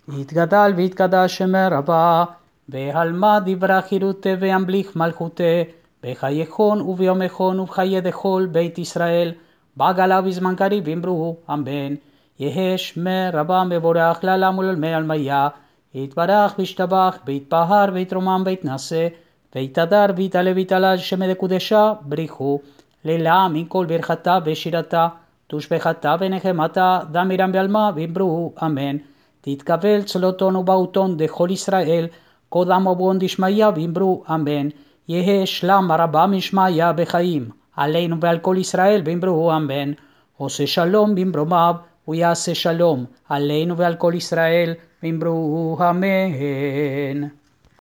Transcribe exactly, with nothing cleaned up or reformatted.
יתגדל ויתקדש שמי רבה, בהלמה דברה חירותה וימליך מלכותה, בחייכון וביומכון ובחיי דכל בית ישראל, בעגלה בזמן קריב אמרו אמן. יהא שמי רבה מבורך לעולם ולעולמי עלמיה, יתברך וישתבח ויתפאר ויתרומם ויתנשא, ויתהדר ויתעלה ויתעלה שמי דקודשה בריחו, לעילם עם כל ברכתה ושירתה, תושבחתה ונחמתה, דמירם בעלמה ואמרו אמן. תתקבל צלותון ובאותון דכל ישראל, קודם ובון דשמיא ואמרו אמן. יהא שלם רבה משמיא בחיים, עלינו ועל כל ישראל ואמרו אמן. עושה שלום במרומיו, הוא יעשה שלום, עלינו ועל כל ישראל ואמרו אמן.